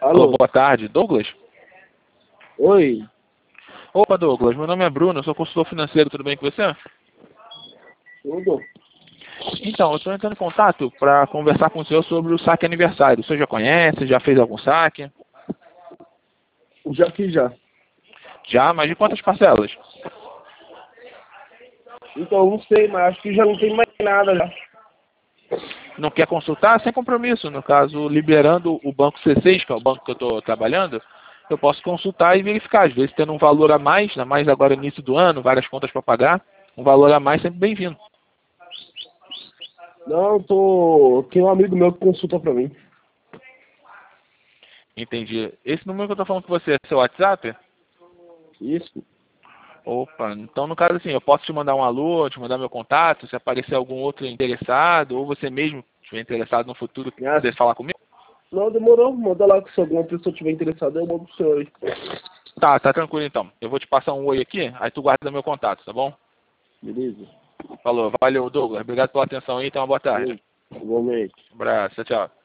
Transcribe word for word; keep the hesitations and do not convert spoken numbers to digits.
Alô, Alô? boa tarde, Douglas? Oi, Opa, Douglas, meu nome é Bruno, eu sou consultor financeiro, tudo bem com você? tudo? Então, eu estou entrando em contato para conversar com o senhor sobre o saque aniversário. O senhor já conhece, já fez algum saque? Já fiz já. Já, mas de quantas parcelas? Então, não sei, mas acho que já não tem mais nada já. Não quer consultar? Sem compromisso. No caso, liberando o banco C seis, que é o banco que eu estou trabalhando, eu posso consultar e verificar. Às vezes, tendo um valor a mais, ainda mais agora no início do ano, várias contas para pagar, um valor a mais sempre bem-vindo. Não, tô... Tem um amigo meu que consulta pra mim. Entendi. Esse número que eu estou falando com você é seu WhatsApp? Isso. Opa, então no caso assim, eu posso te mandar um alô, te mandar meu contato, se aparecer algum outro interessado, ou você mesmo estiver interessado no futuro, Ah, quiser falar comigo. não, demorou. Manda lá que se alguma pessoa tiver interessada, eu mando pro senhor aí. Tá, tá tranquilo então. Eu vou te passar um oi aqui, aí tu guarda meu contato, tá bom? Beleza? Falou, valeu Douglas, obrigado pela atenção aí, então uma boa tarde. Valeu. Igualmente. Um abraço, tchau, tchau.